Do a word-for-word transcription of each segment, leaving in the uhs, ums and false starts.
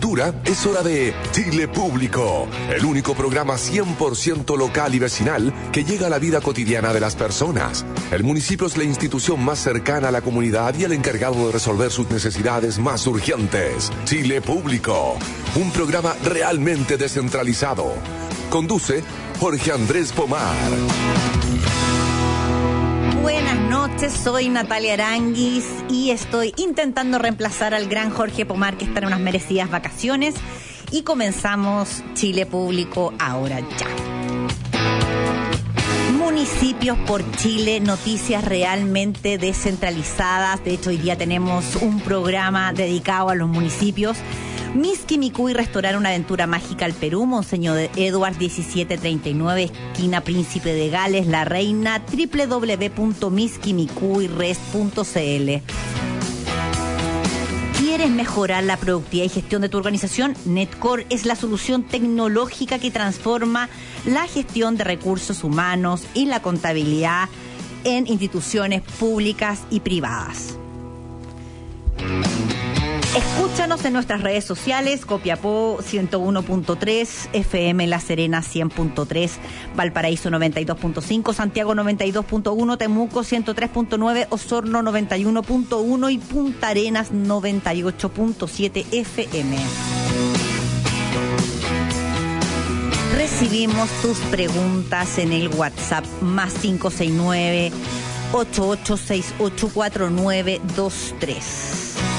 cultura, es hora de Chile Público, el único programa cien por ciento local y vecinal que llega a la vida cotidiana de las personas. El municipio es la institución más cercana a la comunidad y el encargado de resolver sus necesidades más urgentes. Chile Público, un programa realmente descentralizado. Conduce Jorge Andrés Pomar. Buenas noches, soy Natalia Aranguis y estoy intentando reemplazar al gran Jorge Pomar, que está en unas merecidas vacaciones, y comenzamos Chile Público ahora ya. Municipios por Chile, noticias realmente descentralizadas. De hecho, hoy día tenemos un programa dedicado a los municipios. Miskimicuy, restaurar una aventura mágica al Perú, Monseñor Edward diecisiete treinta y nueve, esquina Príncipe de Gales, La Reina, doble u doble u doble u punto miskimicuy rest punto c l. ¿Quieres mejorar la productividad y gestión de tu organización? Netcore es la solución tecnológica que transforma la gestión de recursos humanos y la contabilidad en instituciones públicas y privadas. Escúchanos en nuestras redes sociales, Copiapó ciento uno punto tres, F M La Serena cien punto tres, Valparaíso noventa y dos punto cinco, Santiago noventa y dos punto uno, Temuco ciento tres punto nueve, Osorno noventa y uno punto uno y Punta Arenas noventa y ocho punto siete F M. Recibimos tus preguntas en el WhatsApp más cinco seis nueve, ocho ocho seis ocho cuatro nueve dos tres.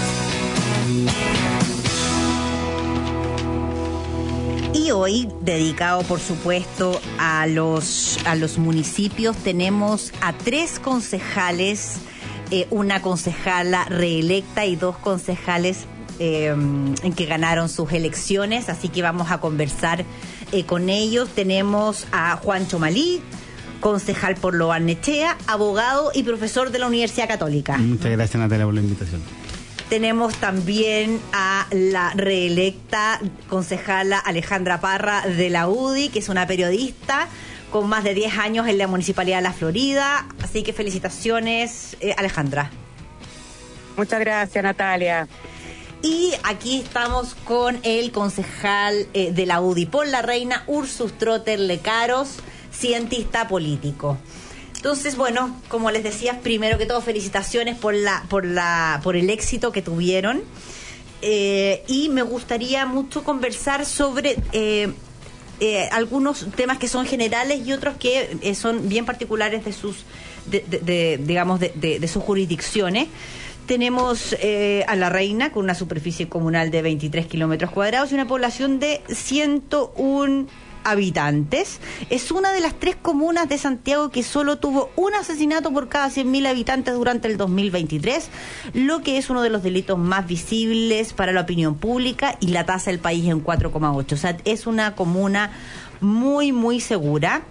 Y hoy, dedicado por supuesto a los, a los municipios, tenemos a tres concejales, eh, una concejala reelecta y dos concejales eh, en que ganaron sus elecciones, así que vamos a conversar eh, con ellos. Tenemos a Juancho Malí, concejal por Lo Barnechea, abogado y profesor de la Universidad Católica. Muchas gracias, Natalia, por la invitación. Tenemos también a la reelecta concejala Alejandra Parra de la U D I, que es una periodista con más de diez años en la Municipalidad de La Florida. Así que felicitaciones, eh, Alejandra. Muchas gracias, Natalia. Y aquí estamos con el concejal eh, de la U D I por La Reina, Ursus Trotter Lecaros, cientista político. Entonces, bueno, como les decía, primero que todo, felicitaciones por la, por la, por el éxito que tuvieron. Eh, y me gustaría mucho conversar sobre eh, eh, algunos temas que son generales y otros que eh, son bien particulares de sus, de, de, de, digamos, de, de, de sus jurisdicciones. Tenemos eh, a La Reina con una superficie comunal de veintitrés kilómetros cuadrados y una población de ciento uno habitantes. Es una de las tres comunas de Santiago que solo tuvo un asesinato por cada cien mil habitantes durante el dos mil veintitrés, lo que es uno de los delitos más visibles para la opinión pública, y la tasa del país en cuatro coma ocho. O sea, es una comuna muy, muy segura.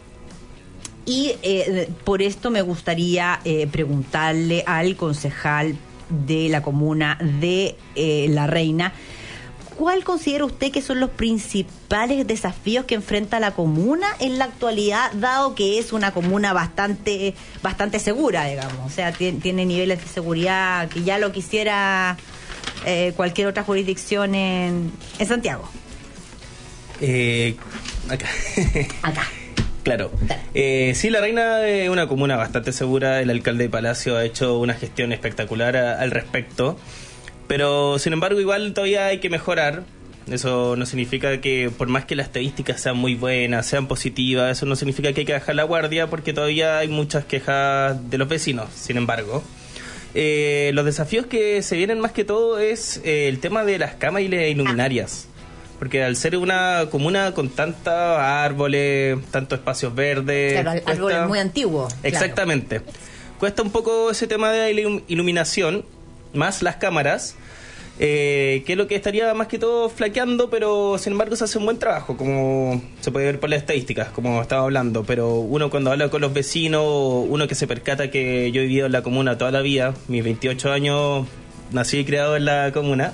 Y eh, por esto me gustaría eh, preguntarle al concejal de la comuna de eh, La Reina, ¿cuál considera usted que son los principales desafíos que enfrenta la comuna en la actualidad, dado que es una comuna bastante bastante segura, digamos? O sea, tiene, tiene niveles de seguridad que ya lo quisiera eh, cualquier otra jurisdicción en, en Santiago. Eh, acá. Acá. Claro. Eh, sí, La Reina es una comuna bastante segura. El alcalde de Palacio ha hecho una gestión espectacular a, al respecto. Pero, sin embargo, igual todavía hay que mejorar. Eso no significa que, por más que las estadísticas sean muy buenas, sean positivas, eso no significa que hay que bajar la guardia, porque todavía hay muchas quejas de los vecinos. Sin embargo, eh, los desafíos que se vienen más que todo es eh, el tema de las camas y las iluminarias. Porque al ser una comuna con tantos árboles, tantos espacios verdes... Claro, cuesta, árboles muy antiguos. Exactamente. Claro. Cuesta un poco ese tema de la iluminación, más las cámaras, eh, que es lo que estaría más que todo flaqueando, pero sin embargo se hace un buen trabajo, como se puede ver por las estadísticas, como estaba hablando. Pero uno cuando habla con los vecinos, uno que se percata que yo he vivido en la comuna toda la vida, mis veintiocho años, nací y criado en la comuna,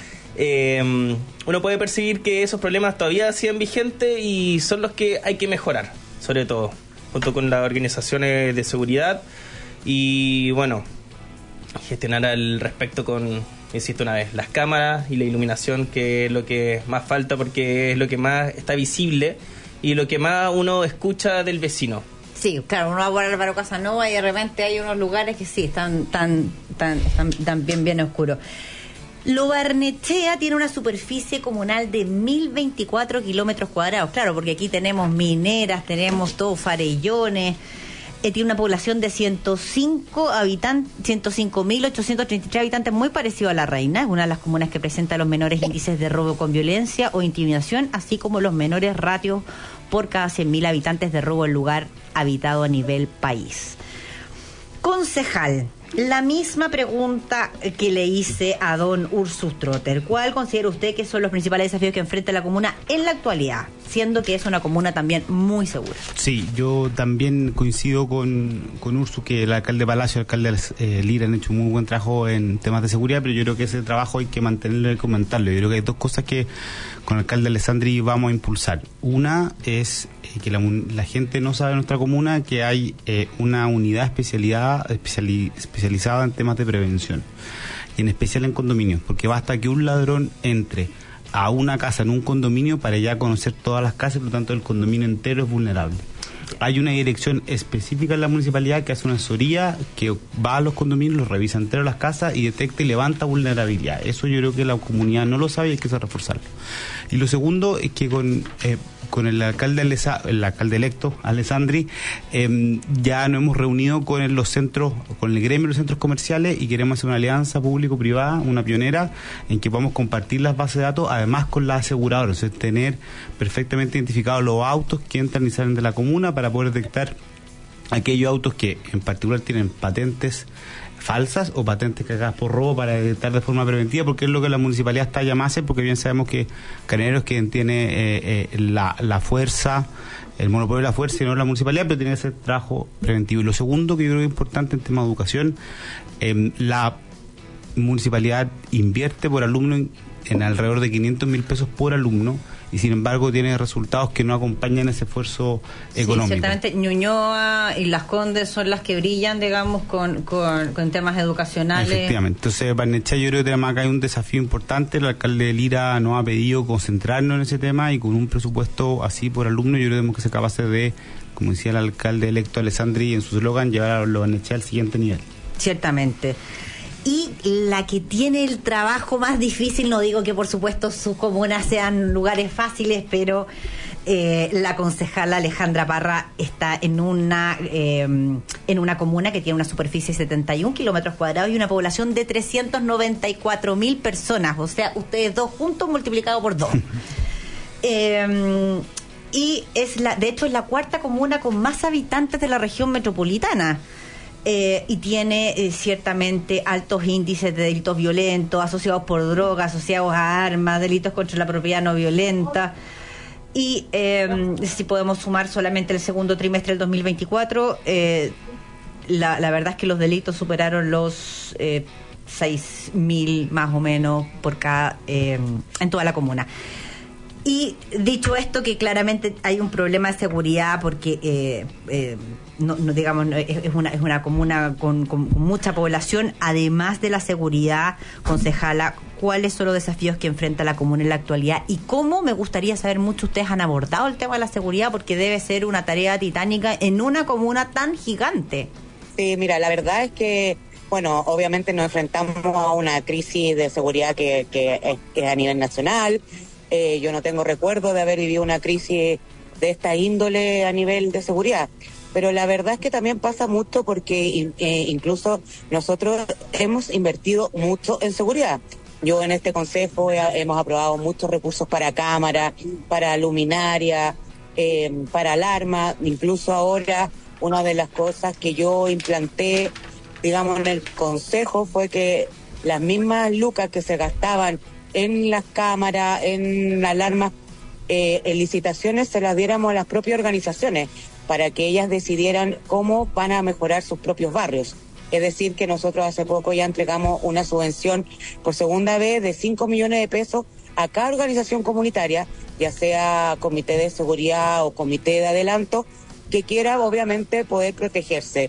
eh, uno puede percibir que esos problemas todavía siguen vigentes y son los que hay que mejorar, sobre todo, junto con las organizaciones de seguridad y, bueno, gestionar al respecto con, insisto una vez, las cámaras y la iluminación, que es lo que más falta porque es lo que más está visible y lo que más uno escucha del vecino. Sí, claro, uno va por Álvaro Casanova y de repente hay unos lugares que sí, están tan, tan, están, están bien, bien oscuros. Lo Barnechea tiene una superficie comunal de mil veinticuatro kilómetros cuadrados, claro, porque aquí tenemos mineras, tenemos todo farellones, eh, tiene una población de ciento cinco habitantes, ciento cinco mil ochocientos treinta y tres habitantes, muy parecido a La Reina, es una de las comunas que presenta los menores índices de robo con violencia o intimidación, así como los menores ratios por cada cien mil habitantes de robo en lugar habitado a nivel país. Concejal, la misma pregunta que le hice a don Ursus Trotter. ¿Cuál considera usted que son los principales desafíos que enfrenta la comuna en la actualidad, siendo que es una comuna también muy segura? Sí, yo también coincido con, con Ursus, que el alcalde Palacio y el alcalde eh, Lira han hecho un muy buen trabajo en temas de seguridad, pero yo creo que ese trabajo hay que mantenerlo y comentarlo. Yo creo que hay dos cosas que con el alcalde Alessandri vamos a impulsar. Una es eh, que la, la gente no sabe en nuestra comuna que hay eh, una unidad especialidad, especiali, especializada en temas de prevención, y en especial en condominios, porque basta que un ladrón entre a una casa en un condominio para ya conocer todas las casas, por lo tanto el condominio entero es vulnerable. Hay una dirección específica en la municipalidad que hace una asesoría, que va a los condominios, los revisa entero las casas y detecta y levanta vulnerabilidad. Eso yo creo que la comunidad no lo sabe y hay que reforzarlo. Y lo segundo es que con eh, con el alcalde Alesa, el alcalde electo Alessandri eh, ya nos hemos reunido con los centros, con el gremio de los centros comerciales, y queremos hacer una alianza público-privada, una pionera, en que podamos compartir las bases de datos, además con las aseguradoras, es tener perfectamente identificados los autos que entran y salen de la comuna para poder detectar aquellos autos que en particular tienen patentes falsas o patentes cargadas por robo, para detectar de forma preventiva, porque es lo que la municipalidad está llamada a hacer, porque bien sabemos que Carabineros, quien tiene eh, eh, la, la fuerza, el monopolio de la fuerza, y no la municipalidad, pero tiene que hacer trabajo preventivo. Y lo segundo que yo creo que es importante en tema de educación, eh, la municipalidad invierte por alumno en, en alrededor de quinientos mil pesos por alumno, y sin embargo tiene resultados que no acompañan ese esfuerzo económico. Sí, ciertamente Ñuñoa y Las Condes son las que brillan, digamos, con, con, con temas educacionales. Efectivamente. Entonces, Barnechea, yo creo que tenemos acá hay un desafío importante. El alcalde Lira nos ha pedido concentrarnos en ese tema, y con un presupuesto así por alumno, yo creo que tenemos que ser capaces de, como decía el alcalde electo Alessandri en su eslogan, llevar a los Barnechea al siguiente nivel. Ciertamente. Y la que tiene el trabajo más difícil, no digo que por supuesto sus comunas sean lugares fáciles, pero eh, la concejala Alejandra Parra está en una eh, en una comuna que tiene una superficie de setenta y un kilómetros cuadrados y una población de trescientos noventa y cuatro mil personas, o sea, ustedes dos juntos multiplicado por dos. eh, y es la, de hecho es la cuarta comuna con más habitantes de la región metropolitana. Eh, y tiene eh, ciertamente altos índices de delitos violentos asociados por drogas, asociados a armas, delitos contra la propiedad no violenta. Y eh, si podemos sumar solamente el segundo trimestre del dos mil veinticuatro, eh, la, la verdad es que los delitos superaron los eh, seis mil más o menos por cada eh, en toda la comuna. Y dicho esto, que claramente hay un problema de seguridad, porque eh, eh, no, no digamos no, es, es una es una comuna con, con mucha población. Además de la seguridad, concejala, ¿cuáles son los desafíos que enfrenta la comuna en la actualidad? Y cómo, me gustaría saber mucho, ustedes han abordado el tema de la seguridad, porque debe ser una tarea titánica en una comuna tan gigante. Sí, mira, la verdad es que, bueno, obviamente nos enfrentamos a una crisis de seguridad que, que, es, que es a nivel nacional. Eh, yo no tengo recuerdo de haber vivido una crisis de esta índole a nivel de seguridad, pero la verdad es que también pasa mucho porque eh, incluso nosotros hemos invertido mucho en seguridad. Yo en este consejo he, hemos aprobado muchos recursos para cámaras, para luminaria, eh, para alarma. Incluso ahora una de las cosas que yo implanté, digamos, en el consejo fue que las mismas lucas que se gastaban en las cámaras, en alarmas, eh, en licitaciones, se las diéramos a las propias organizaciones para que ellas decidieran cómo van a mejorar sus propios barrios. Es decir, que nosotros hace poco ya entregamos una subvención por segunda vez de cinco millones de pesos a cada organización comunitaria, ya sea comité de seguridad o comité de adelanto, que quiera obviamente poder protegerse.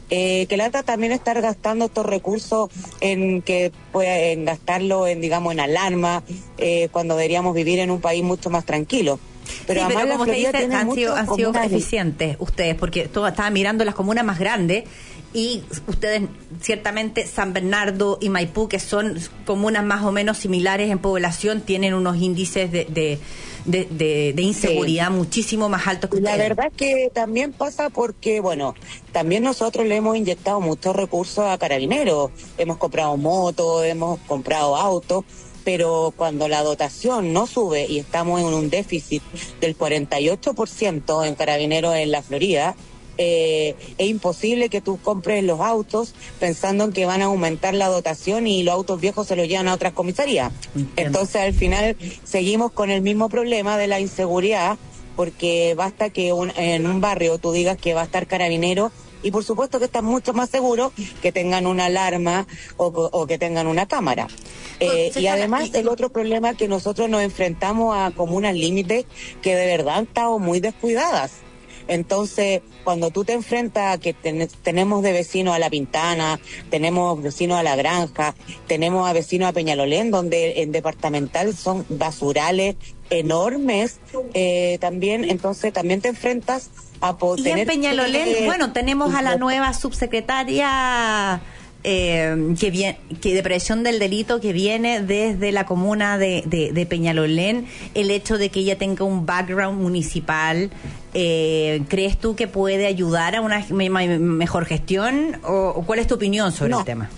Eh, que lata también estar gastando estos recursos en que pueden gastarlo en, digamos, en alarma, eh, cuando deberíamos vivir en un país mucho más tranquilo. Pero, sí, además pero como usted dice, tiene han sido, han sido comunas eficientes ustedes, porque todo, estaba mirando las comunas más grandes y ustedes, ciertamente, San Bernardo y Maipú, que son comunas más o menos similares en población, tienen unos índices de, de, de, de, de inseguridad sí. muchísimo más altos que ustedes. La verdad es que también pasa porque, bueno, también nosotros le hemos inyectado muchos recursos a Carabineros. Hemos comprado motos, hemos comprado autos, pero cuando la dotación no sube y estamos en un déficit del cuarenta y ocho por ciento en Carabineros en la Florida, eh, es imposible que tú compres los autos pensando en que van a aumentar la dotación y los autos viejos se los llevan a otras comisarías. Entiendo. Entonces al final seguimos con el mismo problema de la inseguridad, porque basta que un, en un barrio tú digas que va a estar Carabinero y por supuesto que están mucho más seguros que tengan una alarma o, o que tengan una cámara. Eh, y además el otro problema es que nosotros nos enfrentamos a comunas límites que de verdad han estado muy descuidadas. Entonces, cuando tú te enfrentas a que ten, tenemos de vecinos a La Pintana, tenemos vecinos a La Granja, tenemos a vecinos a Peñalolén, donde en departamental son basurales enormes, eh, también, entonces también te enfrentas a poder... Y en Peñalolén, que, bueno, tenemos a la nueva subsecretaria... Eh, que viene, que de prevención del delito que viene desde la comuna de, de, de Peñalolén. El hecho de que ella tenga un background municipal, eh, ¿crees tú que puede ayudar a una me, me, mejor gestión? ¿O, o cuál es tu opinión sobre no. el tema?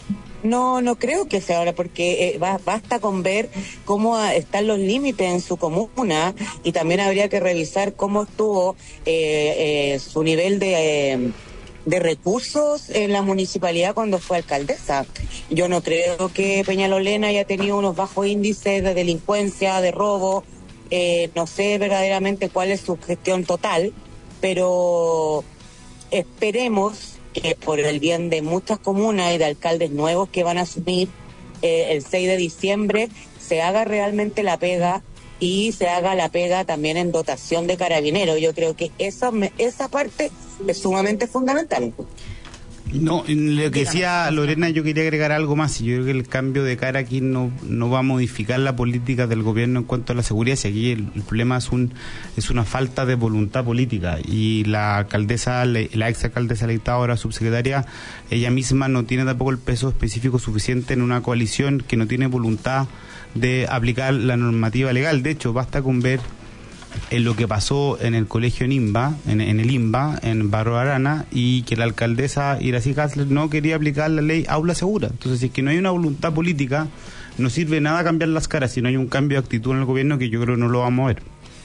No, no creo que sea ahora, porque eh, ba- basta con ver cómo están los límites en su comuna y también habría que revisar cómo estuvo eh, eh, su nivel de... Eh, de recursos en la municipalidad cuando fue alcaldesa. Yo no creo que Peñalolén haya tenido unos bajos índices de delincuencia, de robo, eh, no sé verdaderamente cuál es su gestión total, pero esperemos que por el bien de muchas comunas y de alcaldes nuevos que van a asumir eh, el seis de diciembre, se haga realmente la pega y se haga la pega también en dotación de Carabineros. Yo creo que esa, esa parte es sumamente fundamental. No, lo que decía Lorena, yo quería agregar algo más. Yo creo que el cambio de cara aquí no, no va a modificar la política del gobierno en cuanto a la seguridad. Si aquí el, el problema es un es una falta de voluntad política, y la alcaldesa, la ex alcaldesa electa, ahora subsecretaria, ella misma no tiene tampoco el peso específico suficiente en una coalición que no tiene voluntad de aplicar la normativa legal. De hecho, basta con ver en lo que pasó en el colegio en IMBA, en, en el IMBA, en Barro Arana, y que la alcaldesa Iracy Hasler no quería aplicar la ley Aula Segura. Entonces, si es que no hay una voluntad política, no sirve nada cambiar las caras, si no hay un cambio de actitud en el gobierno, que yo creo que no lo vamos a ver.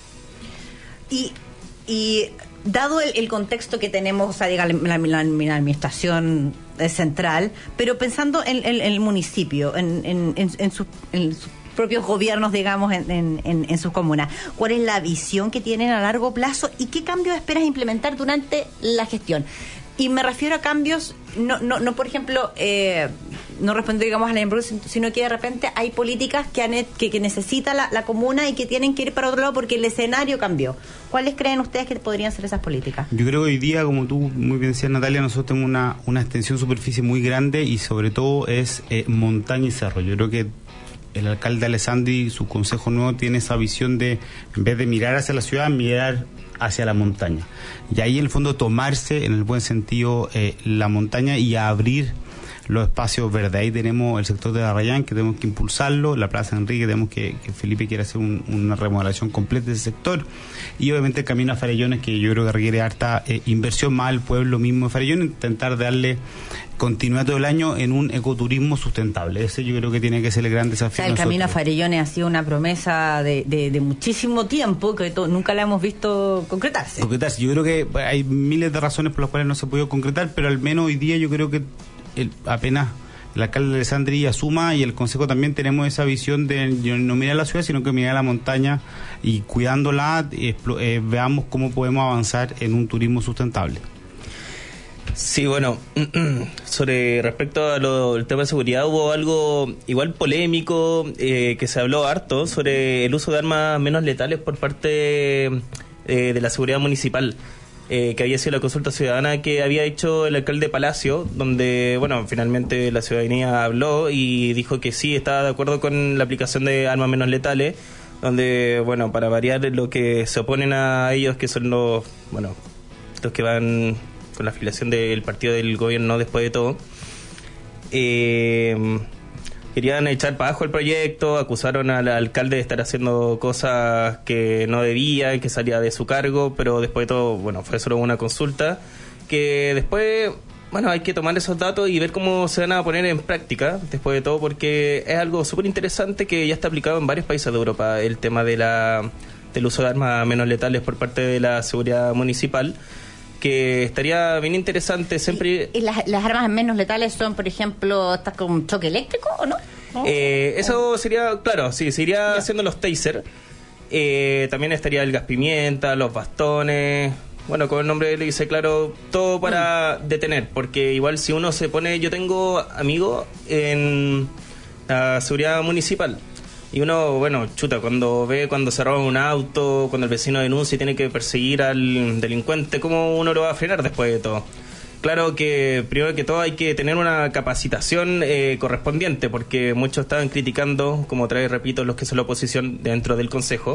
Y, y dado el, el contexto que tenemos, o sea, diga, la, la, la, la administración central, pero pensando en, en, en el municipio, en, en, en, en sus en su propios gobiernos, digamos, en, en, en, en sus comunas, ¿cuál es la visión que tienen a largo plazo y qué cambios esperas implementar durante la gestión? Y me refiero a cambios, no, no, no por ejemplo, eh, no respondo, digamos, a la empresa, sino que de repente hay políticas que, han, que, que necesita la, la comuna y que tienen que ir para otro lado porque el escenario cambió. ¿Cuáles creen ustedes que podrían ser esas políticas? Yo creo que hoy día, como tú muy bien decías, Natalia, nosotros tenemos una, una extensión superficie muy grande y sobre todo es eh, montaña y cerro. Yo creo que el alcalde Alessandri y su consejo nuevo tiene esa visión de, en vez de mirar hacia la ciudad, mirar hacia la montaña. Y ahí, en el fondo, tomarse, en el buen sentido, eh, la montaña y abrir los espacios verdes. Ahí tenemos el sector de Arrayán, que tenemos que impulsarlo, la Plaza Enrique, tenemos que, que Felipe quiere hacer un, una remodelación completa de ese sector, y obviamente el camino a Farellones, que yo creo que requiere harta eh, inversión, más el pueblo mismo de Farellones, intentar darle continuidad todo el año en un ecoturismo sustentable. Ese yo creo que tiene que ser el gran desafío. O sea, el camino a Farellones ha sido una promesa de, de, de muchísimo tiempo que to, nunca la hemos visto concretarse. Concretarse. Yo creo que hay miles de razones por las cuales no se ha podido concretar, pero al menos hoy día yo creo que el, apenas el alcalde Alessandri asuma y el consejo también tenemos esa visión de no mirar la ciudad, sino que mirar la montaña y cuidándola, eh, eh, veamos cómo podemos avanzar en un turismo sustentable. Sí, bueno, sobre respecto al tema de seguridad, hubo algo igual polémico, eh, que se habló harto sobre el uso de armas menos letales por parte eh, de la seguridad municipal. eh, que había sido la consulta ciudadana que había hecho el alcalde Palacio, donde, bueno, finalmente la ciudadanía habló y dijo que sí, estaba de acuerdo con la aplicación de armas menos letales, donde, bueno, para variar, lo que se oponen a ellos, que son los, bueno, los que van con la afiliación del partido del gobierno después de todo, eh, querían echar para abajo el proyecto, acusaron al alcalde de estar haciendo cosas que no debía, que salía de su cargo, pero después de todo, bueno, fue solo una consulta, que después... Bueno, hay que tomar esos datos y ver cómo se van a poner en práctica, después de todo, porque es algo súper interesante que ya está aplicado en varios países de Europa, el tema de la del uso de armas menos letales por parte de la seguridad municipal, que estaría bien interesante siempre... ¿Y, y las, las armas menos letales son, por ejemplo, estas con choque eléctrico o no? ¿No? Eh, eso sería, claro, sí, se iría haciendo los taser, eh, también estaría el gas pimienta, los bastones... Bueno, con el nombre le dice claro, todo para mm. detener, porque igual si uno se pone, yo tengo amigos en la seguridad municipal y uno, bueno, chuta, cuando ve cuando se roba un auto, cuando el vecino denuncia y tiene que perseguir al delincuente, ¿cómo uno lo va a frenar después de todo? Claro que primero que todo hay que tener una capacitación eh, correspondiente, porque muchos estaban criticando, como otra vez repito, los que son la oposición dentro del Consejo.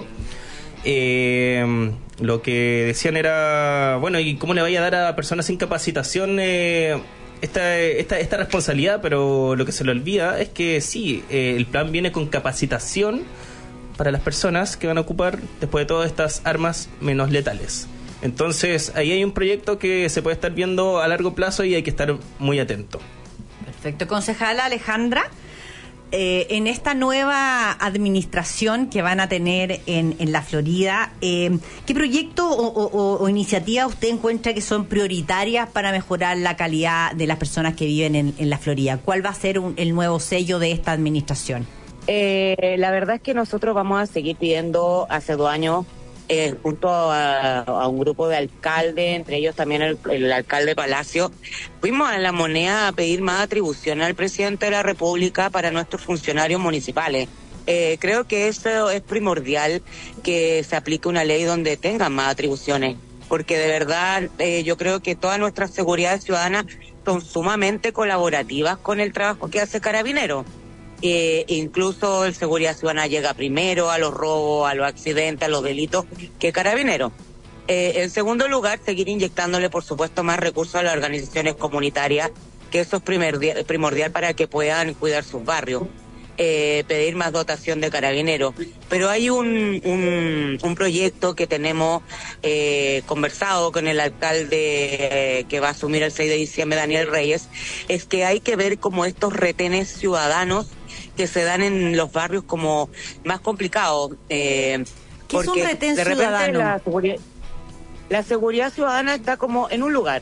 Eh, lo que decían era, bueno, ¿y cómo le vaya a dar a personas sin capacitación eh, esta, esta, esta responsabilidad? Pero lo que se le olvida es que sí, eh, el plan viene con capacitación para las personas que van a ocupar después de todas estas armas menos letales. Entonces ahí hay un proyecto que se puede estar viendo a largo plazo y hay que estar muy atento. Perfecto. Concejala Alejandra, Eh, en esta nueva administración que van a tener en, en la Florida, eh, ¿qué proyecto o, o, o iniciativa usted encuentra que son prioritarias para mejorar la calidad de las personas que viven en, en la Florida? ¿Cuál va a ser un, el nuevo sello de esta administración? Eh, la verdad es que nosotros vamos a seguir pidiendo hace dos años, eh, junto a, a un grupo de alcaldes, entre ellos también el, el alcalde Palacio, fuimos a La Moneda a pedir más atribución al presidente de la República para nuestros funcionarios municipales. Eh, creo que eso es primordial, que se aplique una ley donde tengan más atribuciones, porque de verdad eh, yo creo que todas nuestras seguridades ciudadanas son sumamente colaborativas con el trabajo que hace Carabineros. Eh, incluso el Seguridad Ciudadana llega primero a los robos, a los accidentes, a los delitos que Carabineros. Eh, en segundo lugar, seguir inyectándole, por supuesto, más recursos a las organizaciones comunitarias, que eso es primordial, primordial para que puedan cuidar sus barrios. Eh, pedir más dotación de Carabineros. Pero hay un, un, un proyecto que tenemos eh, conversado con el alcalde eh, que va a asumir el seis de diciembre, Daniel Reyes, es que hay que ver como estos retenes ciudadanos que se dan en los barrios como más complicados. Eh, ¿Qué es un retén de repente ciudadano? La seguridad, la seguridad ciudadana está como en un lugar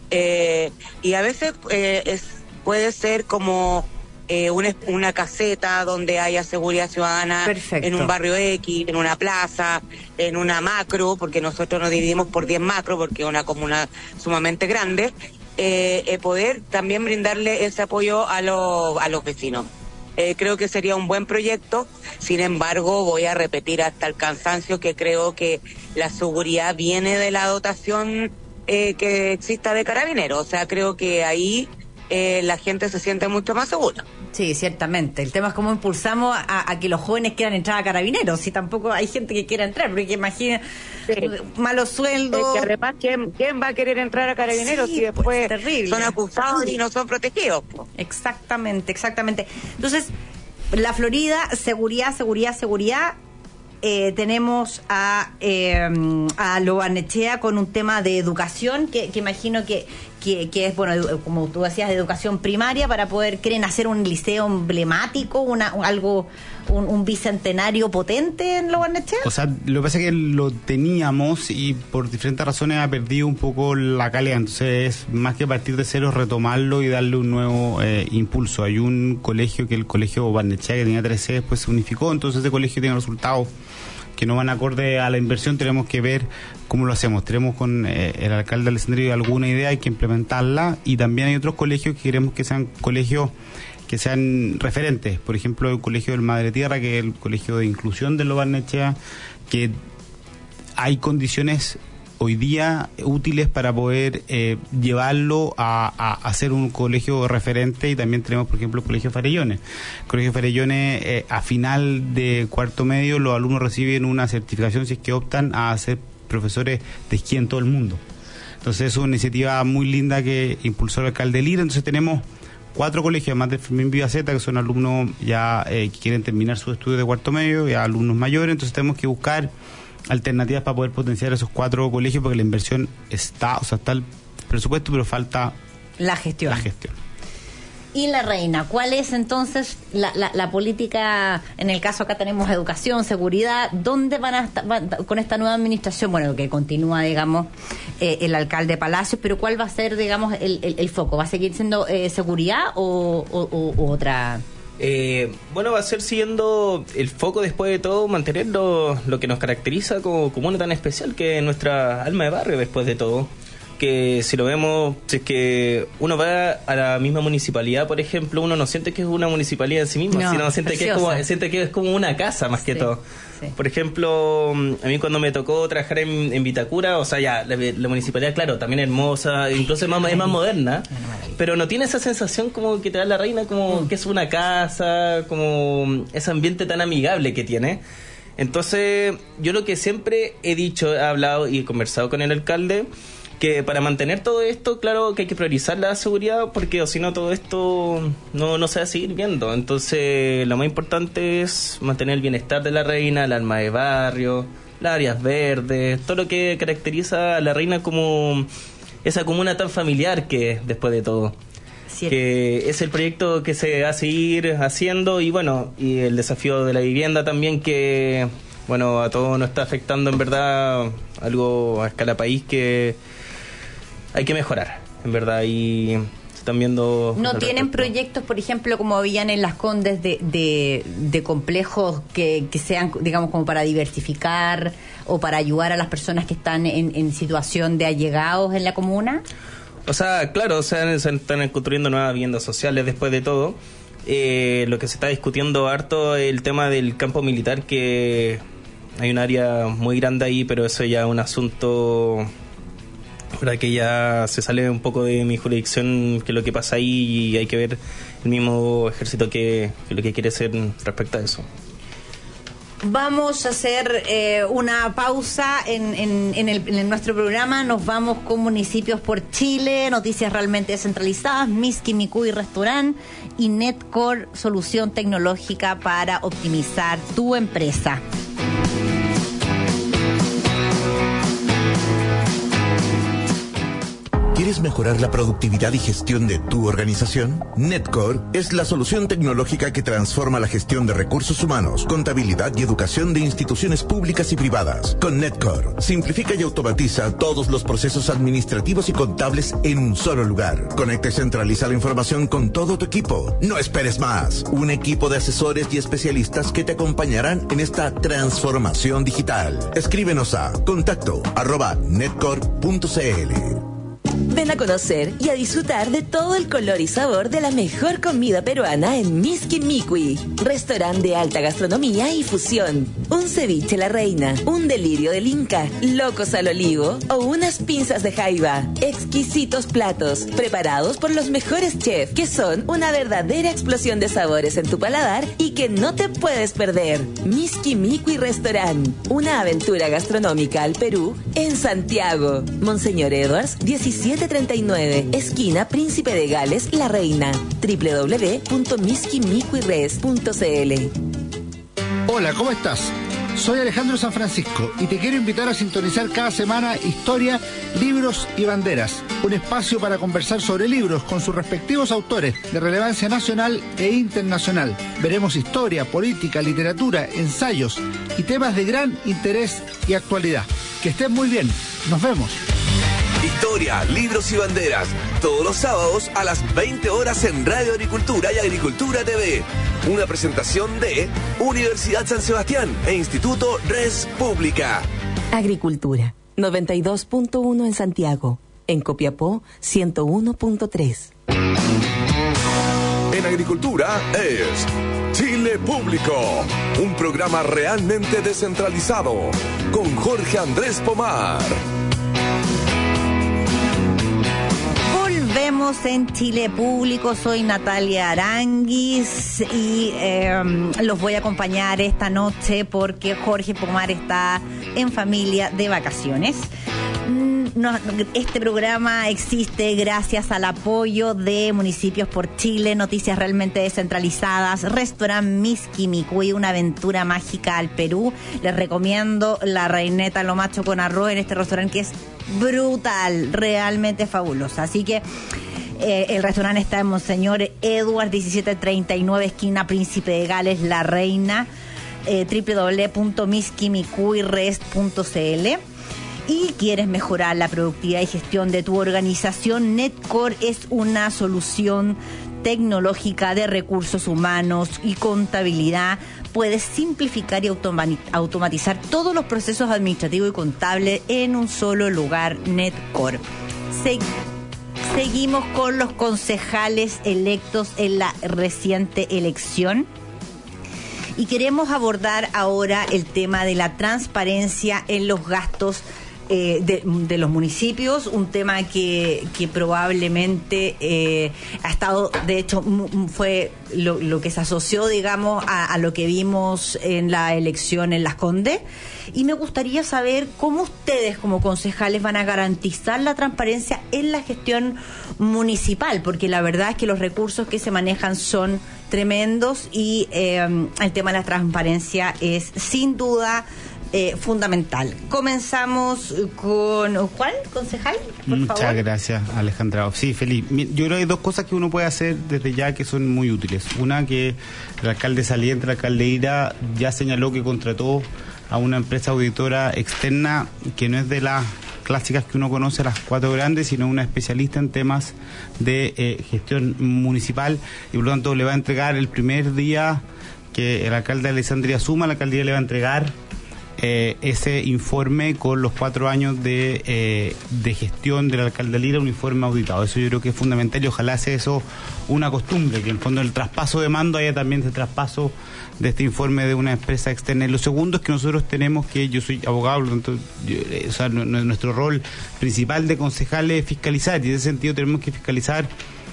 eh, y a veces eh, es, puede ser como Eh, una, una caseta donde haya seguridad ciudadana. Perfecto. En un barrio X, en una plaza, en una macro, porque nosotros nos dividimos por diez macro, porque es una comuna sumamente grande, eh, eh, poder también brindarle ese apoyo a, lo, a los vecinos. Eh, creo que sería un buen proyecto. Sin embargo, voy a repetir hasta el cansancio que creo que la seguridad viene de la dotación eh, que exista de Carabineros. O sea, creo que ahí Eh, la gente se siente mucho más segura. Sí, ciertamente. El tema es cómo impulsamos a, a que los jóvenes quieran entrar a Carabineros. Si tampoco hay gente que quiera entrar, porque imagina sí. malos sueldos. Es que además, ¿quién, ¿quién va a querer entrar a Carabineros sí, si después pues, son acusados sí. y no son protegidos? Exactamente, exactamente. Entonces, la Florida, seguridad, seguridad, seguridad. Eh, tenemos a, eh, a Lo Barnechea con un tema de educación que, que imagino que, que, que es, bueno, como tú decías, de educación primaria para poder, quieren hacer un liceo emblemático, una algo un, un bicentenario potente en Lo Barnechea. O sea, lo que pasa es que lo teníamos y por diferentes razones ha perdido un poco la calidad, entonces es más que partir de cero retomarlo y darle un nuevo eh, impulso. Hay un colegio que el colegio Barnechea que tenía tres sedes, después se unificó, entonces ese colegio tiene resultados que no van acorde a la inversión. Tenemos que ver cómo lo hacemos. Tenemos con eh, el alcalde Alessandri alguna idea, hay que implementarla, y también hay otros colegios que queremos que sean colegios que sean referentes. Por ejemplo, el colegio del Madre Tierra, que es el colegio de inclusión de Lo Barnechea, que hay condiciones hoy día útiles para poder eh, llevarlo a, a, a ser un colegio referente. Y también tenemos, por ejemplo, el Colegio Farellones. El Colegio Farellones, eh, a final de cuarto medio, los alumnos reciben una certificación si es que optan a ser profesores de esquí en todo el mundo. Entonces es una iniciativa muy linda que impulsó el alcalde Lira. Entonces tenemos cuatro colegios, además de Fermín Vivaceta, que son alumnos ya eh, que quieren terminar sus estudios de cuarto medio, ya alumnos mayores. Entonces tenemos que buscar alternativas para poder potenciar esos cuatro colegios, porque la inversión está, o sea, está el presupuesto, pero falta la gestión. La gestión. Y La Reina, ¿cuál es entonces la, la, la política? En el caso acá tenemos educación, seguridad. ¿Dónde van a estar van, con esta nueva administración? Bueno, que continúa, digamos, eh, el alcalde Palacios, pero ¿cuál va a ser, digamos, el, el, el foco? ¿Va a seguir siendo eh, seguridad o, o, o, o otra? Eh, bueno, va a ser siguiendo el foco, después de todo, mantener lo, lo que nos caracteriza como comuna tan especial, que es nuestra alma de barrio, después de todo. Que si lo vemos, si es que uno va a la misma municipalidad, por ejemplo, uno no siente que es una municipalidad en sí misma, no, sino siente que, es como, siente que es como una casa más que sí, todo. Sí. Por ejemplo, a mí cuando me tocó trabajar en, en Vitacura, o sea, ya, la, la municipalidad, claro, también hermosa, incluso es más, es más moderna, pero no tiene esa sensación como que te da La Reina, como mm. que es una casa, como ese ambiente tan amigable que tiene. Entonces, yo lo que siempre he dicho, he hablado y he conversado con el alcalde, que para mantener todo esto, claro que hay que priorizar la seguridad, porque o si no todo esto no, no se va a seguir viendo. Entonces lo más importante es mantener el bienestar de La Reina, el alma de barrio, las áreas verdes, todo lo que caracteriza a La Reina como esa comuna tan familiar que es, después de todo. Sí. Que es el proyecto que se va a seguir haciendo, y bueno, y el desafío de la vivienda también, que bueno, a todos nos está afectando en verdad, algo a escala país que hay que mejorar, en verdad, y se están viendo... ¿No tienen proyectos, por ejemplo, como habían en Las Condes, de, de, de complejos que, que sean, digamos, como para diversificar o para ayudar a las personas que están en, en situación de allegados en la comuna? O sea, claro, o sea, se están construyendo nuevas viviendas sociales después de todo. Eh, lo que se está discutiendo harto es el tema del campo militar, que hay un área muy grande ahí, pero eso ya es un asunto... para que ya se sale un poco de mi jurisdicción, que es lo que pasa ahí, y hay que ver el mismo ejército que, que lo que quiere hacer respecto a eso. Vamos a hacer eh, una pausa en, en, en, el, en nuestro programa. Nos vamos con Municipios por Chile, noticias realmente descentralizadas, Miski Mikui Restaurant y Netcore, solución tecnológica para optimizar tu empresa. ¿Quieres mejorar la productividad y gestión de tu organización? Netcore es la solución tecnológica que transforma la gestión de recursos humanos, contabilidad y educación de instituciones públicas y privadas. Con Netcore, simplifica y automatiza todos los procesos administrativos y contables en un solo lugar. Conecta y centraliza la información con todo tu equipo. No esperes más. Un equipo de asesores y especialistas que te acompañarán en esta transformación digital. Escríbenos a contacto arroba netcore punto cl. Ven a conocer y a disfrutar de todo el color y sabor de la mejor comida peruana en Miski Mikui, restaurante de alta gastronomía y fusión. Un ceviche La Reina, un delirio del Inca, locos al olivo o unas pinzas de jaiba. Exquisitos platos, preparados por los mejores chefs, que son una verdadera explosión de sabores en tu paladar y que no te puedes perder. Miski Mikui Restaurant, una aventura gastronómica al Perú en Santiago. Monseñor Edwards, diecisiete treinta y nueve, esquina Príncipe de Gales, La Reina. doble u doble u doble u punto miski mikui res punto cl. Hola, ¿cómo estás? Soy Alejandro San Francisco y te quiero invitar a sintonizar cada semana Historia, Libros y Banderas, un espacio para conversar sobre libros con sus respectivos autores de relevancia nacional e internacional. Veremos historia, política, literatura, ensayos y temas de gran interés y actualidad. Que estén muy bien. Nos vemos. Historia, libros y banderas, todos los sábados a las veinte horas en Radio Agricultura y Agricultura T V. Una presentación de Universidad San Sebastián e Instituto Res Pública. Agricultura, noventa y dos punto uno en Santiago. En Copiapó, ciento uno punto tres. En Agricultura es Chile Público, un programa realmente descentralizado, con Jorge Andrés Pomar. volvemos en Chile Público. Soy Natalia Aranguis y eh, los voy a acompañar esta noche porque Jorge Pomar está en familia de vacaciones. No, este programa existe gracias al apoyo de Municipios por Chile, Noticias Realmente Descentralizadas, Restaurant Miski Micuy, una aventura mágica al Perú. Les recomiendo la reineta lo macho con arroz en este restaurante que es brutal, realmente fabulosa. Así que eh, el restaurante está en Monseñor Edward diecisiete treinta y nueve, esquina Príncipe de Gales, La Reina, eh, doble u doble u doble u punto miski micuy rest punto c l. Y quieres mejorar la productividad y gestión de tu organización, Netcore es una solución tecnológica de recursos humanos y contabilidad. Puedes simplificar y automatizar todos los procesos administrativos y contables en un solo lugar, Netcore. Se- seguimos con los concejales electos en la reciente elección. Y queremos abordar ahora el tema de la transparencia en los gastos Eh, de, de los municipios, un tema que, que probablemente eh, ha estado, de hecho, m- fue lo, lo que se asoció, digamos, a, a lo que vimos en la elección en Las Condes. Y me gustaría saber cómo ustedes, como concejales, van a garantizar la transparencia en la gestión municipal, porque la verdad es que los recursos que se manejan son tremendos y eh, el tema de la transparencia es, sin duda, Eh, fundamental. Comenzamos con Juan, concejal, por Muchas favor. gracias, Alejandra. Sí, feliz. Yo creo que hay dos cosas que uno puede hacer desde ya que son muy útiles. Una, que el alcalde saliente, el alcalde Ira, ya señaló que contrató a una empresa auditora externa que no es de las clásicas que uno conoce, las cuatro grandes, sino una especialista en temas de eh, gestión municipal, y por lo tanto le va a entregar el primer día que el alcalde de Alessandria asuma, la alcaldía le va a entregar Eh, ese informe con los cuatro años de, eh, de gestión del alcalde Lira, un informe auditado. Eso yo creo que es fundamental y ojalá sea eso una costumbre, que en fondo el traspaso de mando haya también ese traspaso de este informe de una empresa externa. Y lo segundo es que nosotros tenemos que, yo soy abogado, por lo tanto, yo, o sea, no, no, nuestro rol principal de concejales es fiscalizar, y en ese sentido tenemos que fiscalizar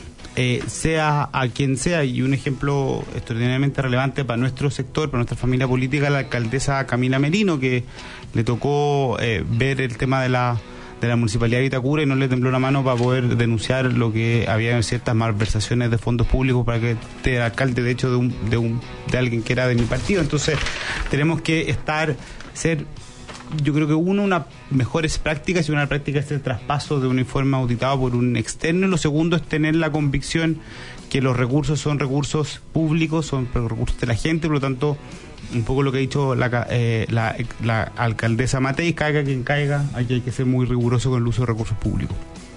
Eh, sea a quien sea, y un ejemplo extraordinariamente relevante para nuestro sector, para nuestra familia política, la alcaldesa Camila Merino, que le tocó eh, ver el tema de la de la municipalidad de Vitacura y no le tembló la mano para poder denunciar lo que había ciertas malversaciones de fondos públicos para que este alcalde, de hecho, de un de un de alguien que era de mi partido. Entonces tenemos que estar ser yo creo que uno, una mejores prácticas, y una práctica es el traspaso de un informe auditado por un externo, y lo segundo es tener la convicción que los recursos son recursos públicos, son recursos de la gente, por lo tanto, un poco lo que ha dicho la, eh, la, la alcaldesa Matei, caiga quien caiga, aquí hay que ser muy riguroso con el uso de recursos públicos.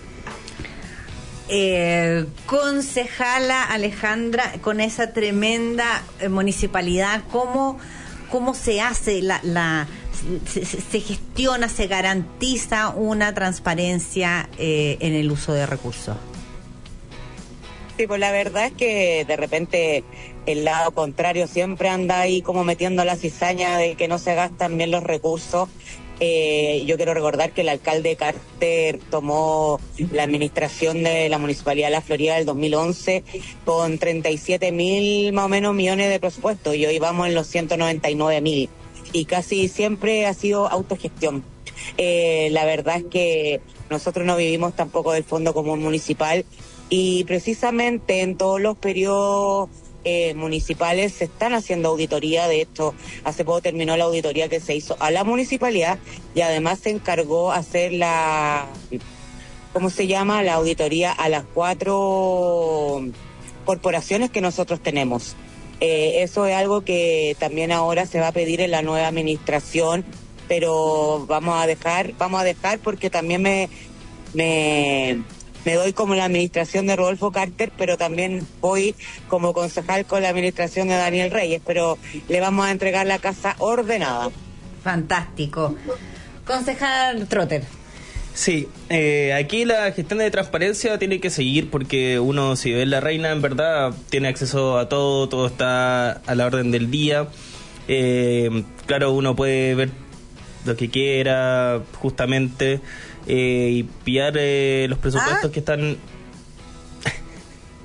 Eh, concejala Alejandra, con esa tremenda eh, municipalidad, ¿cómo, cómo se hace la... la Se, se gestiona, se garantiza una transparencia eh, en el uso de recursos? Sí, pues la verdad es que de repente el lado contrario siempre anda ahí como metiendo la cizaña de que no se gastan bien los recursos. Eh, yo quiero recordar que el alcalde Carter tomó la administración de la Municipalidad de La Florida del dos mil once con treinta y siete mil más o menos millones de presupuesto, y hoy vamos en los ciento noventa y nueve mil. Y casi siempre ha sido autogestión. Eh, la verdad es que nosotros no vivimos tampoco del Fondo Común Municipal, y precisamente en todos los periodos eh, municipales se están haciendo auditoría. De hecho, hace poco terminó la auditoría que se hizo a la municipalidad, y además se encargó hacer la, ¿cómo se llama? La auditoría a las cuatro corporaciones que nosotros tenemos. Eh, eso es algo que también ahora se va a pedir en la nueva administración, pero vamos a dejar, vamos a dejar porque también me, me, me doy como la administración de Rodolfo Carter, pero también voy como concejal con la administración de Daniel Reyes, pero le vamos a entregar la casa ordenada. Fantástico. Concejal Trotter. Sí, eh, aquí la gestión de transparencia tiene que seguir, porque uno, si ve La Reina, en verdad tiene acceso a todo, todo está a la orden del día. Eh, claro, uno puede ver lo que quiera, justamente, eh, y pillar eh, los presupuestos ¿Ah? que están...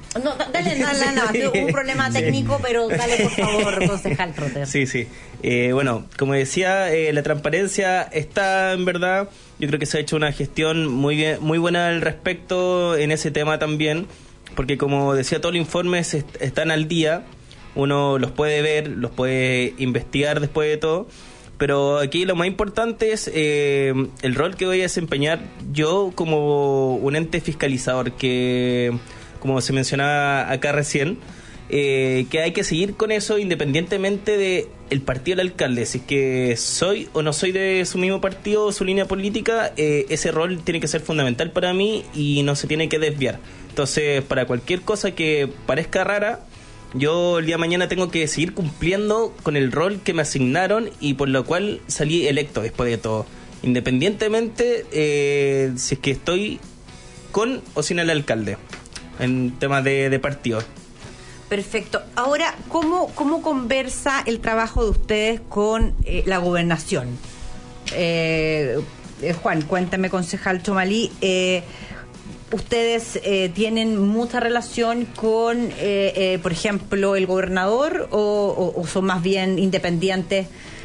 No, dale, dale, no, no, un problema técnico, sí. Pero dale, por favor, concejal Trotter. Sí, sí. Eh, bueno, como decía, eh, la transparencia está, en verdad, yo creo que se ha hecho una gestión muy bien, muy buena al respecto en ese tema también, porque como decía, todos los informes est- están al día, uno los puede ver, los puede investigar después de todo, pero aquí lo más importante es eh, el rol que voy a desempeñar yo como un ente fiscalizador, que, como se mencionaba acá recién, eh, que hay que seguir con eso independientemente de el partido del alcalde. Si es que soy o no soy de su mismo partido o su línea política, eh, ese rol tiene que ser fundamental para mí y no se tiene que desviar. Entonces, para cualquier cosa que parezca rara, yo el día de mañana tengo que seguir cumpliendo con el rol que me asignaron y por lo cual salí electo después de todo, independientemente eh, si es que estoy con o sin el alcalde en temas de, de partido. Perfecto. Ahora, ¿cómo, cómo conversa el trabajo de ustedes con eh, la gobernación? Eh, eh, Juan, cuéntame, concejal Chomalí, eh, ¿ustedes eh, tienen mucha relación con, eh, eh, por ejemplo, el gobernador o, o, o son más bien independientes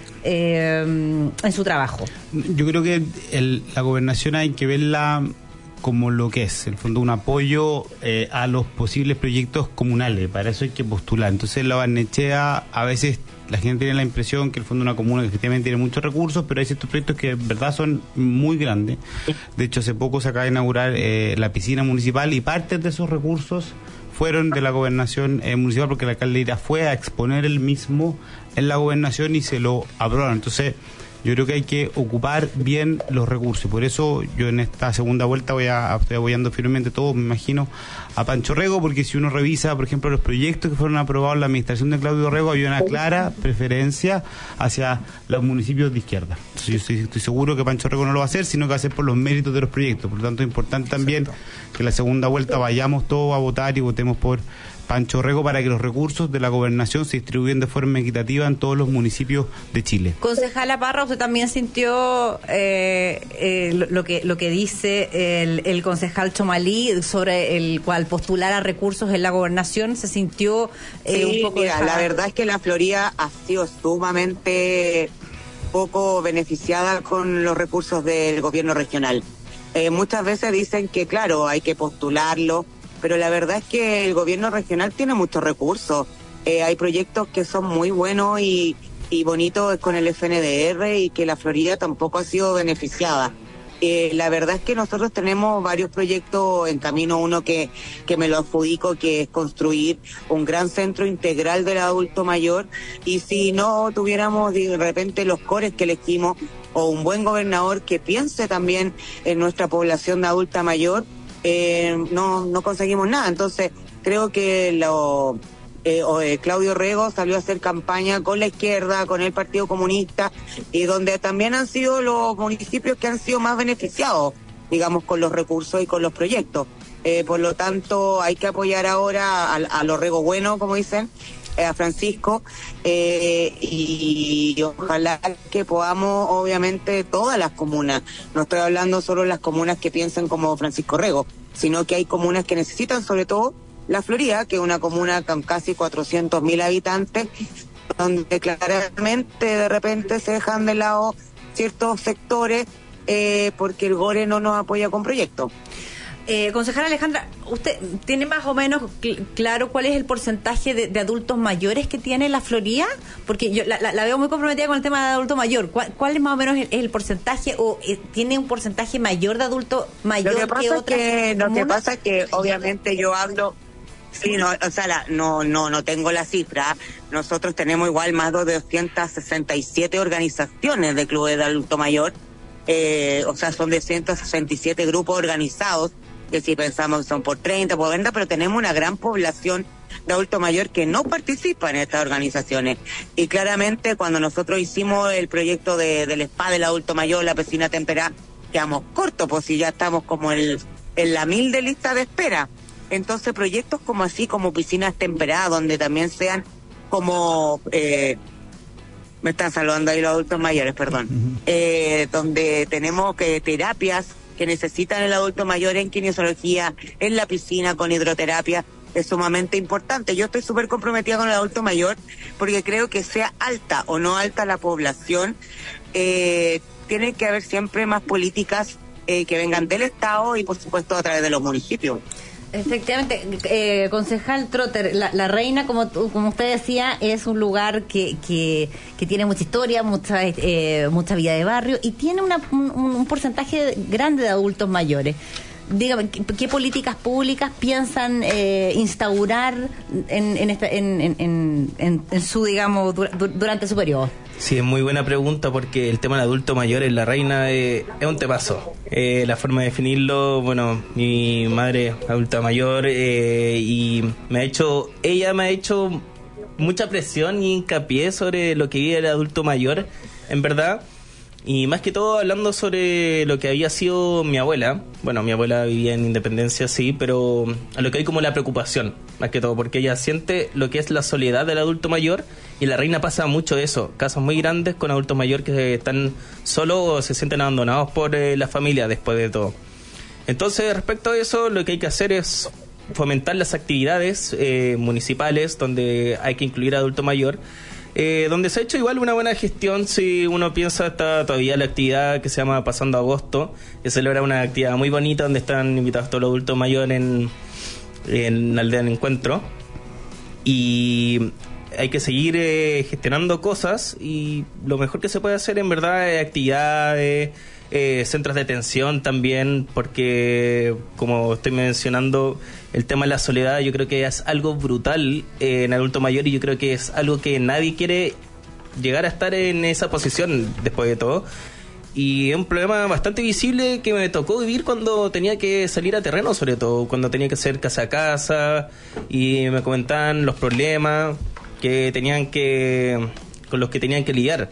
eh, en su trabajo? Yo creo que el, la gobernación hay que verla como lo que es, en el fondo un apoyo eh, a los posibles proyectos comunales, para eso hay que postular. Entonces la Barnechea, a veces la gente tiene la impresión que el fondo es una comuna que efectivamente tiene muchos recursos, pero hay ciertos proyectos que en verdad son muy grandes. De hecho, hace poco se acaba de inaugurar eh, la piscina municipal y parte de esos recursos fueron de la gobernación eh, municipal, porque el alcalde Lira fue a exponer el mismo en la gobernación y se lo aprobaron. Entonces yo creo que hay que ocupar bien los recursos. Por eso yo en esta segunda vuelta voy a estoy apoyando firmemente todo, me imagino, a Pancho Rego, porque si uno revisa, por ejemplo, los proyectos que fueron aprobados en la administración de Claudio Rego, había una clara preferencia hacia los municipios de izquierda. Entonces yo estoy, estoy seguro que Pancho Rego no lo va a hacer, sino que va a hacer por los méritos de los proyectos. Por lo tanto, es importante también Exacto. que en la segunda vuelta vayamos todos a votar y votemos por Pancho Rego para que los recursos de la gobernación se distribuyan de forma equitativa en todos los municipios de Chile. Concejala Parra, ¿usted también sintió eh, eh, lo, lo que lo que dice el, el concejal Chomalí sobre el cual postulara recursos en la gobernación? ¿Se sintió eh, sí, un poco mira, dejada? La verdad es que la Florida ha sido sumamente poco beneficiada con los recursos del gobierno regional. Eh, muchas veces dicen que, claro, hay que postularlo, pero la verdad es que el gobierno regional tiene muchos recursos. Eh, hay proyectos que son muy buenos y, y bonitos con el F N D R y que la Florida tampoco ha sido beneficiada. Eh, la verdad es que nosotros tenemos varios proyectos en camino, uno que, que me lo adjudico, que es construir un gran centro integral del adulto mayor, y si no tuviéramos de repente los cores que elegimos o un buen gobernador que piense también en nuestra población de adulta mayor, Eh, no no conseguimos nada. Entonces creo que lo, eh, eh, Claudio Rego salió a hacer campaña con la izquierda, con el Partido Comunista, y donde también han sido los municipios que han sido más beneficiados, digamos, con los recursos y con los proyectos. Eh, por lo tanto, hay que apoyar ahora a, a los Rego buenos, como dicen, eh, a Francisco, eh, y, y ojalá que podamos, obviamente, todas las comunas. No estoy hablando solo de las comunas que piensan como Francisco Rego, sino que hay comunas que necesitan, sobre todo la Florida, que es una comuna con casi cuatrocientos mil habitantes, donde claramente de repente se dejan de lado ciertos sectores eh, porque el Gore no nos apoya con proyectos. Eh, concejala Alejandra, ¿usted tiene más o menos cl- claro cuál es el porcentaje de, de adultos mayores que tiene la Florida? Porque yo la, la, la veo muy comprometida con el tema de adulto mayor. ¿Cuál, cuál es más o menos el, el porcentaje, o eh, tiene un porcentaje mayor de adulto mayor lo que pasa que otras que, Lo comunas? que pasa es que obviamente yo hablo... Sí, no, o sea, la, no, no, no tengo la cifra. Nosotros tenemos igual más de doscientas sesenta y siete organizaciones de clubes de adulto mayor. Eh, o sea, son de ciento sesenta y siete grupos organizados, que si pensamos que son por treinta, por veinte, pero tenemos una gran población de adulto mayor que no participa en estas organizaciones. Y claramente cuando nosotros hicimos el proyecto de, del spa del adulto mayor, la piscina temperada, quedamos cortos, pues si ya estamos como el, en la mil de lista de espera. Entonces proyectos como así, como piscinas temperadas, donde también sean como... Eh, me están saludando ahí los adultos mayores, perdón. Uh-huh. Eh, donde tenemos que terapias que necesitan el adulto mayor en kinesiología, en la piscina con hidroterapia, es sumamente importante. Yo estoy súper comprometida con el adulto mayor porque creo que sea alta o no alta la población, eh, tiene que haber siempre más políticas eh, que vengan del Estado y por supuesto a través de los municipios. Efectivamente, eh, concejal Trotter, la, la Reina, como como usted decía, es un lugar que que, que tiene mucha historia, mucha eh, mucha vida de barrio y tiene una, un, un porcentaje grande de adultos mayores. Dígame, ¿qué, qué políticas públicas piensan eh, instaurar en en, esta, en, en, en, en su, digamos, du, du, durante su periodo? Sí, es muy buena pregunta porque el tema del adulto mayor en La Reina eh, es un temazo. Eh, la forma de definirlo, bueno, mi madre adulta mayor eh, y me ha hecho, ella me ha hecho mucha presión y hincapié sobre lo que vive el adulto mayor, en verdad. Y más que todo hablando sobre lo que había sido mi abuela. Bueno, mi abuela vivía en Independencia, sí, pero a lo que hay como la preocupación, más que todo, porque ella siente lo que es la soledad del adulto mayor y en La Reina pasa mucho eso, casos muy grandes con adultos mayores que están solos o se sienten abandonados por eh, la familia después de todo. Entonces, respecto a eso, lo que hay que hacer es fomentar las actividades eh, municipales donde hay que incluir adulto mayor. Eh, donde se ha hecho igual una buena gestión. Si uno piensa, está todavía la actividad que se llama Pasando Agosto, que celebra una actividad muy bonita donde están invitados todos los adultos mayores en, en la aldea del encuentro, y hay que seguir eh, gestionando cosas, y lo mejor que se puede hacer en verdad es actividades, eh, centros de atención también, porque como estoy mencionando, el tema de la soledad yo creo que es algo brutal eh, en adulto mayor, y yo creo que es algo que nadie quiere llegar a estar en esa posición después de todo. Y es un problema bastante visible que me tocó vivir cuando tenía que salir a terreno, sobre todo cuando tenía que hacer casa a casa, y me comentaban los problemas que tenían que con los que tenían que lidiar.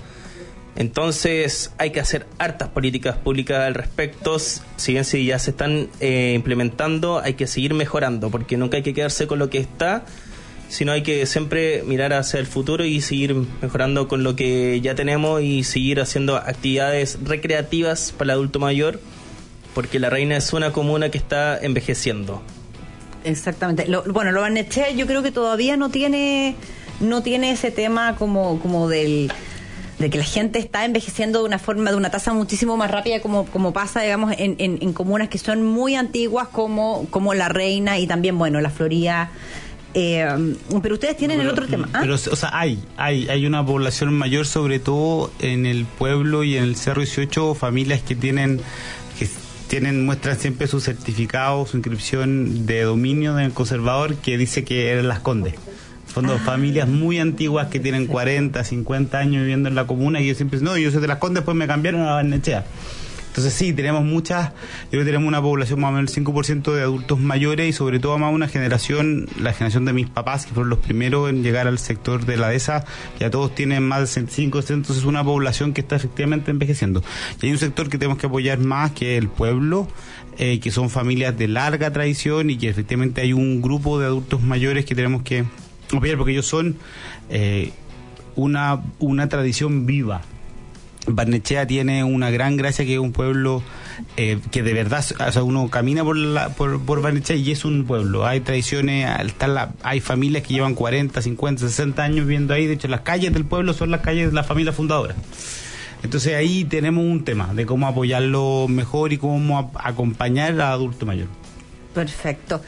Entonces hay que hacer hartas políticas públicas al respecto. Si bien si ya se están eh, implementando, hay que seguir mejorando, porque nunca hay que quedarse con lo que está, sino hay que siempre mirar hacia el futuro y seguir mejorando con lo que ya tenemos y seguir haciendo actividades recreativas para el adulto mayor, porque La Reina es una comuna que está envejeciendo. Exactamente. Lo, bueno, Lo Barnechea yo creo que todavía no tiene no tiene ese tema como como del de que la gente está envejeciendo de una forma, de una tasa muchísimo más rápida, como como pasa, digamos, en, en, en comunas que son muy antiguas como como La Reina y también, bueno, La Florida. Eh, pero ustedes tienen pero, el otro tema. ¿Ah? Pero, o sea, hay, hay hay una población mayor, sobre todo en el pueblo y en el Cerro dieciocho, familias que tienen que tienen muestran siempre su certificado, su inscripción de dominio del conservador que dice que eran Las Condes. Son dos ah. familias muy antiguas que tienen cuarenta, cincuenta años viviendo en la comuna, y yo siempre no, yo soy de Las Condes, después me cambiaron a Barnechea. Entonces sí, tenemos muchas, yo creo que tenemos una población más o menos el cinco por ciento de adultos mayores, y sobre todo más una generación, la generación de mis papás, que fueron los primeros en llegar al sector de la dehesa, ya todos tienen más de sesenta y cinco, entonces es una población que está efectivamente envejeciendo. Y hay un sector que tenemos que apoyar más, que es el pueblo, eh, que son familias de larga tradición, y que efectivamente hay un grupo de adultos mayores que tenemos que apoyar, porque ellos son eh, una, una tradición viva. Barnechea tiene una gran gracia, que es un pueblo eh, que de verdad, o sea, uno camina por la, por, por Barnechea y es un pueblo. Hay tradiciones, están la, hay familias que llevan cuarenta, cincuenta, sesenta años viviendo ahí. De hecho, las calles del pueblo son las calles de la familia fundadora. Entonces ahí tenemos un tema de cómo apoyarlo mejor y cómo a, acompañar al adulto mayor. Perfecto.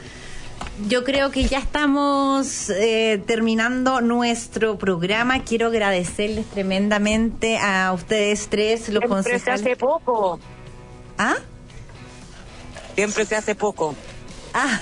Yo creo que ya estamos eh, terminando nuestro programa. Quiero agradecerles tremendamente a ustedes tres, los Siempre concejales. se hace poco. ¿Ah? Siempre se hace poco. Ah.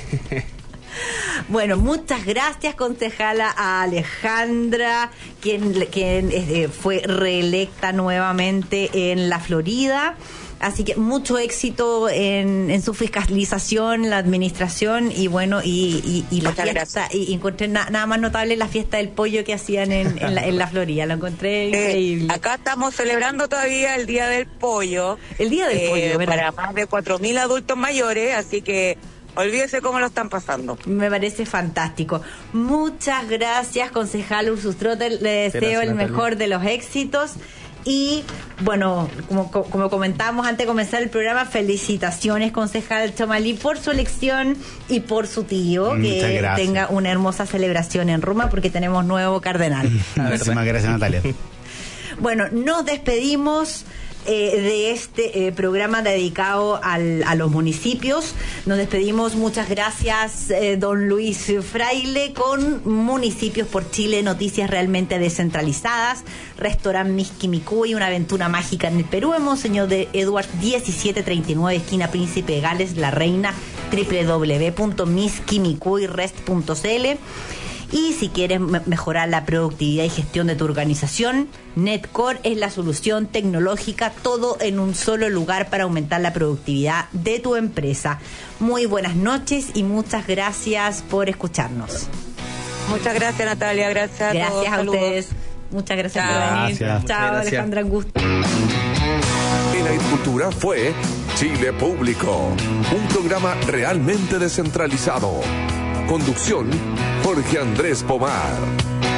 Bueno, muchas gracias, concejala, a Alejandra, quien, quien eh, fue reelecta nuevamente en La Florida. Así que mucho éxito en, en su fiscalización, la administración, y bueno, y, y, y la fiesta. Gracias. Y encontré na, nada más notable la fiesta del pollo que hacían en, en, la, en la Florida. Lo encontré increíble. Eh, acá estamos celebrando todavía el Día del Pollo. El Día del eh, Pollo, ¿verdad? Para más de cuatro mil adultos mayores, así que olvídese cómo lo están pasando. Me parece fantástico. Muchas gracias, concejal Ursus Trotter. Le deseo gracias, el Natalia. Mejor de los éxitos. Y bueno, como, como comentábamos antes de comenzar el programa, felicitaciones, concejal Chomalí, por su elección y por su tío. Muchas que gracias. Tenga una hermosa celebración en Roma, porque tenemos nuevo cardenal. Muchísimas gracias, Natalia. Bueno, nos despedimos eh, de este eh, programa dedicado al, a los municipios. Nos despedimos, muchas gracias, eh, don Luis Fraile, con Municipios por Chile, noticias realmente descentralizadas. Restaurant Miski Mikuy, una aventura mágica en el Perú, en Monseñor de Edwards diecisiete treinta y nueve, esquina Príncipe de Gales, La Reina, doble u doble u doble u punto miski mikuy rest punto c l. Y si quieres me- mejorar la productividad y gestión de tu organización, Netcore es la solución tecnológica, todo en un solo lugar para aumentar la productividad de tu empresa. Muy buenas noches y muchas gracias por escucharnos. Muchas gracias, Natalia. Gracias a todos. Gracias a Saludos. ustedes. Muchas gracias Chao. por venir. Gracias. Chao, Muchas gracias. Alejandra, un gusto. En Agricultura fue Chile Público, un programa realmente descentralizado. Conducción, Jorge Andrés Pomar.